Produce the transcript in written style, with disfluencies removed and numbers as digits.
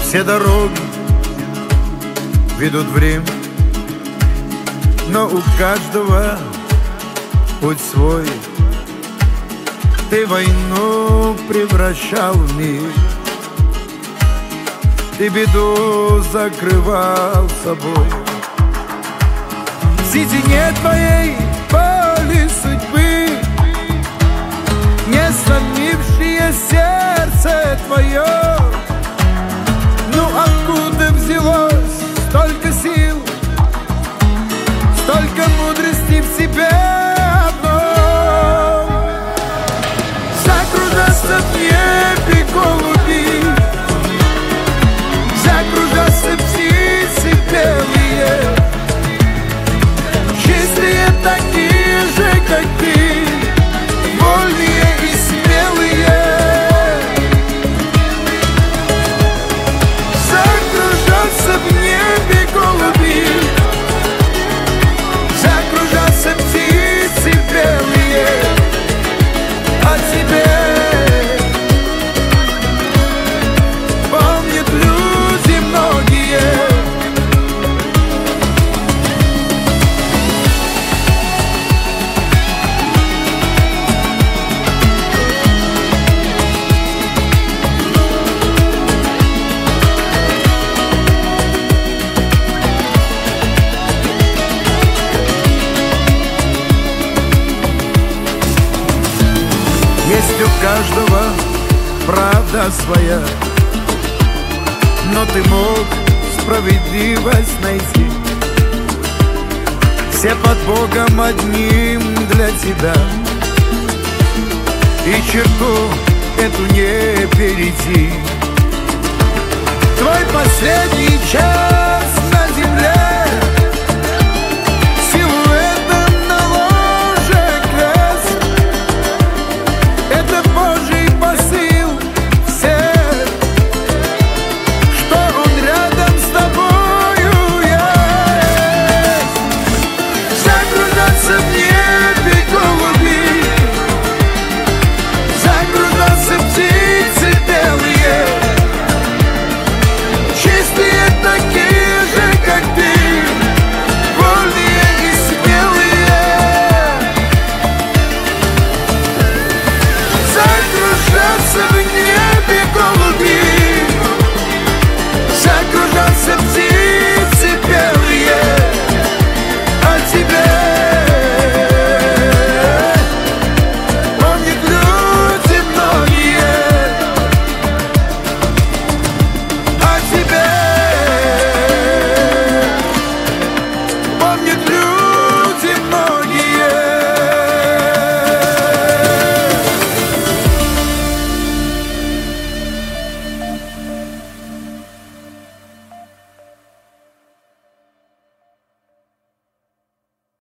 Все дороги ведут в Рим, но у каждого путь свой. Ты войну превращал в мир, ты беду закрывал собой. В сетине твоей боли судьбы, не сломившее сердце твое. Ну откуда взялось столько сил, столько мудрости в себе одной? Закружаться в небе голуби, закружаться птицы белые, чистые такие же, как ты, вольные и смелые. Закружаться в небе голуби, закружаться птицы белые, о тебе помнят люди многие. Есть у каждого правда своя, но ты мог справедливость найти. Все под Богом одним для тебя, и черту эту не перейти. Твой последний час